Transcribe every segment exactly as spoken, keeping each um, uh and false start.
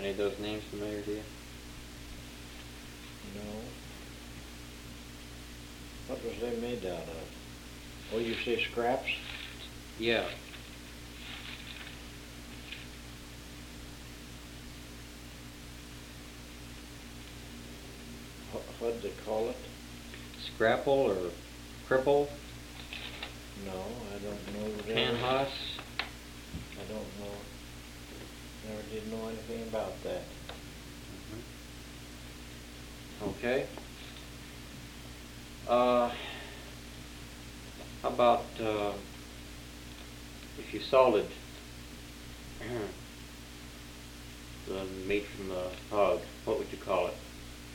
Any of those names familiar to you? No. What was they made out of? Oh, you say scraps? Yeah. What, what did they call it? Scrapple or cripple? No, I don't know. Canhas? I don't know. Never did know anything about that. Mm-hmm. Okay. Uh, how about uh, if you salted the meat from the hog, what would you call it?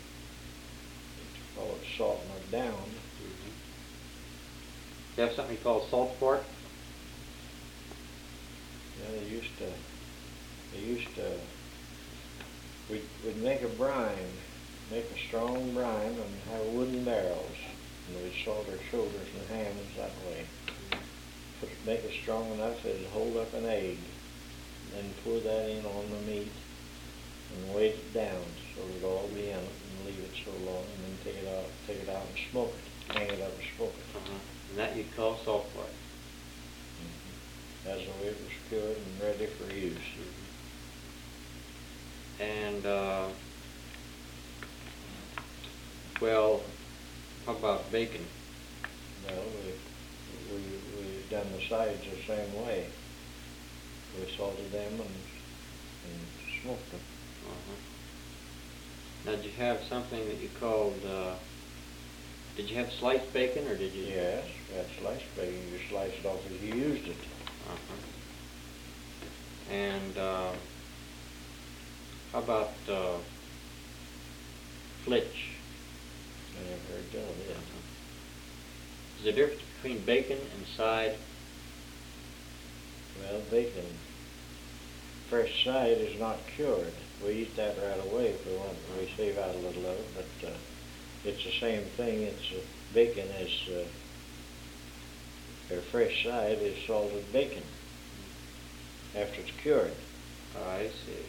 Call it salting it down. Mm-hmm. You have something you call salt pork? Yeah, they used to, they used to, we'd, we'd make a brine, make a strong brine and have wooden barrels. And we'd salt our shoulders and hams that way. Put, make it strong enough that it'd hold up an egg. Then pour that in on the meat and weight it down so it'd all be in it and leave it so long and then take it out, take it out and smoke it. Hang it up and smoke it. Uh-huh. And that you'd call salt pork? Mm-hmm. That's the way it was cured and ready for use. Mm-hmm. And, uh, well, how about bacon? Well, we, we, we done the sides the same way. We salted them and, and smoked them. Uh-huh. Now, did you have something that you called, uh, did you have sliced bacon, or did you? Yes, we had sliced bacon. You slice it off as you used it. Uh-huh. And, uh, how about, uh, flitch? I never heard tell of it. Uh-huh. Is there a difference between bacon and side? Well, bacon, fresh side is not cured. We eat that right away if we want. We save out a little of it, but uh, it's the same thing. It's uh, bacon is uh, their fresh side is salted bacon after it's cured. I see.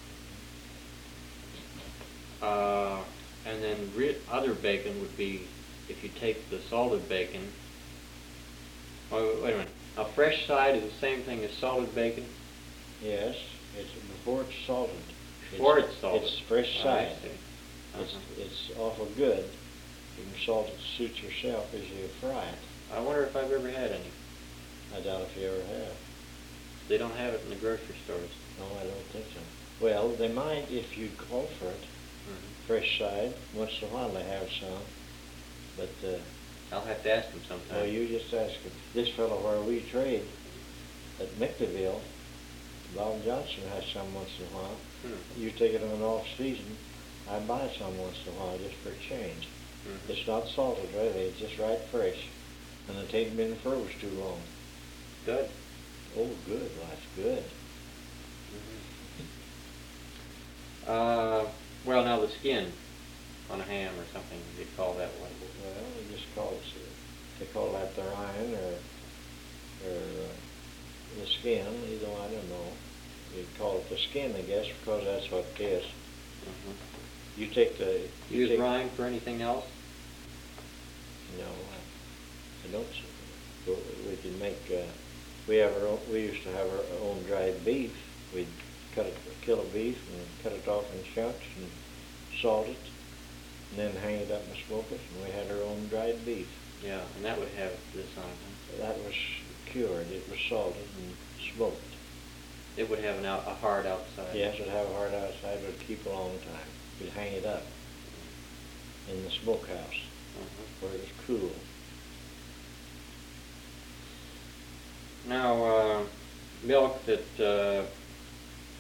Uh, and then re- other bacon would be if you take the salted bacon. Oh, wait a minute. A fresh side is the same thing as salted bacon? Yes, it's before it's salted. Before it's, it's salted. It's fresh Oh, side. I see. Uh-huh. It's it's awful good. You can salt it to suit yourself as you fry it. I wonder if I've ever had any. I doubt if you ever have. They don't have it in the grocery stores. No, I don't think so. Well, they might if you call for it. Mm-hmm. Fresh side. Once in a while they have some. But, uh, I'll have to ask them sometime. well, you just ask him. This fellow where we trade at Mickleyville, Bob Johnson has some once in a while. Hmm. You take it on an off season, I buy some once in a while just for a change. Mm-hmm. It's not salted really, it's just right fresh. And it ain't been froze too long. Good. Oh, good, well, that's good. Mm-hmm. Uh, well, now the skin on a ham or something, they call that one. Well, they just call it, they call that the rind or, or uh, the skin, either one, I don't know. You call it the skin, I guess, because that's what it is. Mm-hmm. You take the... You use take, rind for anything else? No, I, I don't. But we can make, uh, we have our own, we used to have our own dried beef. We'd cut it, kill a beef and cut it off in chunks and salt it, and then hang it up and smoke it, and we had our own dried beef. Yeah, and that would have this on it, huh? That was cured. It was salted and smoked. It would have an out, a hard outside. Yes, it'd have a hard outside, but it'd keep a long time. We'd hang it up in the smokehouse Uh-huh. where it was cool. Now, uh, milk that uh,